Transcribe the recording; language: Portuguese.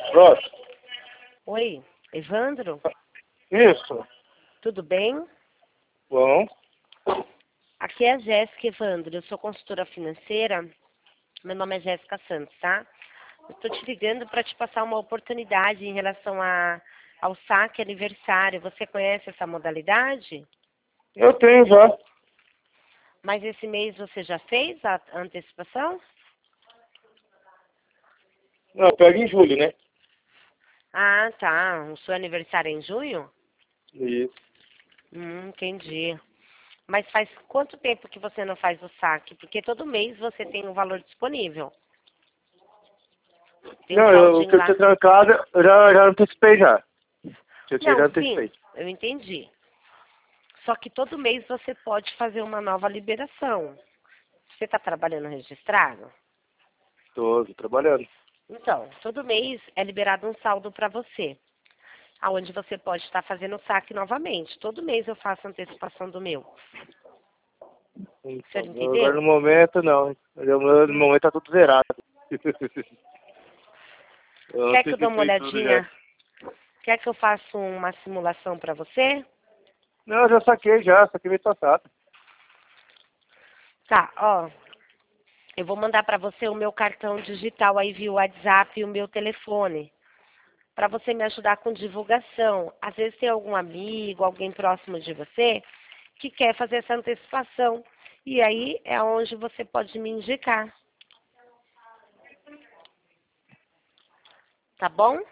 Pronto. Oi, Evandro, Isso. tudo bem? Bom. Aqui é a Jéssica, Evandro, eu sou consultora financeira, meu nome é Jéssica Santos, tá? Eu estou te ligando para te passar uma oportunidade em relação ao saque aniversário. Você conhece essa modalidade? Eu tenho já. Mas esse mês você já fez a antecipação? Não, pega em julho, né? Ah, tá. O seu aniversário é em junho? Isso. Entendi. Mas faz quanto tempo que você não faz o saque? Porque todo mês você tem um valor disponível. Tem um Não, o saldo que eu lá. tinha trancado, eu já antecipei já. Já Não, sim, antecipei. eu entendi. Só que todo mês você pode fazer uma nova liberação. Você está trabalhando registrado? Tô trabalhando. Então, todo mês é liberado um saldo para você, aonde você pode estar fazendo o saque novamente. Todo mês eu faço antecipação do meu. O senhor Então, agora no entendeu? momento não. No Hum. momento tá tudo zerado. Eu Quer que eu dê uma antecipei tudo já. olhadinha? Quer que eu faça uma simulação para você? Não, eu já saquei mês passado. Tá, ó. Eu vou mandar para você o meu cartão digital aí via WhatsApp e o meu telefone, para você me ajudar com divulgação. Às vezes tem algum amigo, alguém próximo de você que quer fazer essa antecipação. E aí é onde você pode me indicar. Tá bom?